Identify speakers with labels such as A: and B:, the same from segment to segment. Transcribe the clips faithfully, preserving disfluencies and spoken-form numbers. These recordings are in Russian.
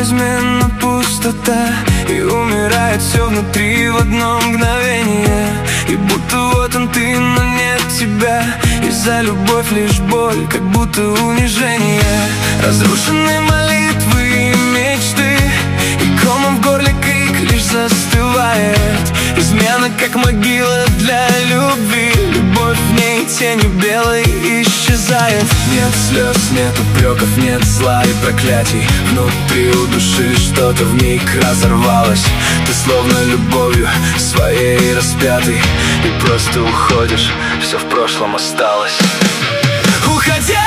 A: неизменно пустота, и умирает все внутри в одно мгновение. И будто вот он ты, но нет тебя, и за любовь лишь боль, как будто унижение. Разрушены молитвы и мечты, и комом в горле крик лишь застывает. Измена как могила для любви, любовь в ней тенью белой исчезает. Нет слез, нет упреков, нет зла и проклятий. Внутри у души что-то вмиг разорвалось. Ты словно любовью своей распятый, и просто уходишь, все в прошлом осталось. Уходя,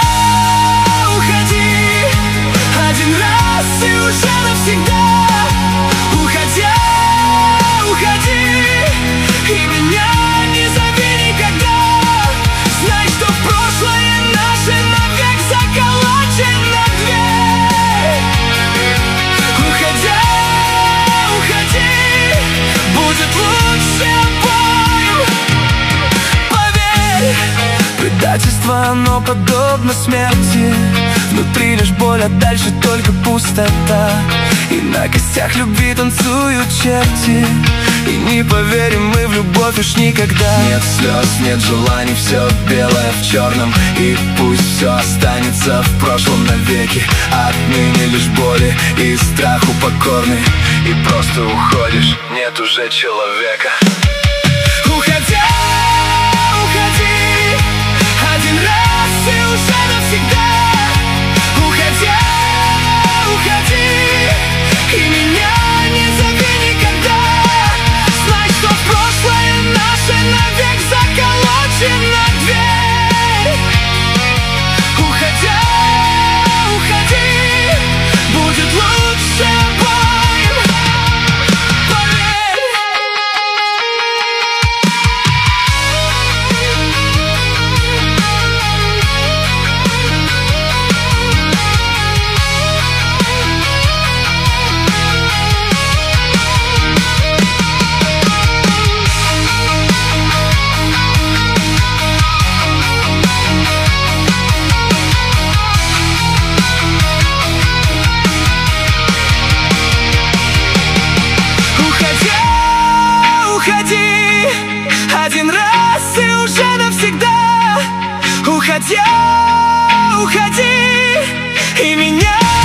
A: уходи один раз и уже навсегда. Уходя, уходи, и меня не зови никогда. Знай, что в прошлое наше навек заколочена дверь. Уходя, уходи, будет лучше обоим. Поверь, предательство, оно подобно смерти. Внутри лишь боль, а дальше только пустота. И на костях любви танцуют черти, и не поверим мы в любовь уж никогда. Нет слез, нет желаний, все белое в черном, и пусть все останется в прошлом навеки. Отныне лишь боли и страху покорны, и просто уходишь, нет уже человека. Уходя, уходи один раз и уже навсегда. Уходя, уходи, и меня не зови никогда. Знай, что в прошлое наше навек заколочена дверь. Уходя, уходи, будет лучше обоим. Поверь. Уходи один раз и уже навсегда. Уходя, уходи, и меня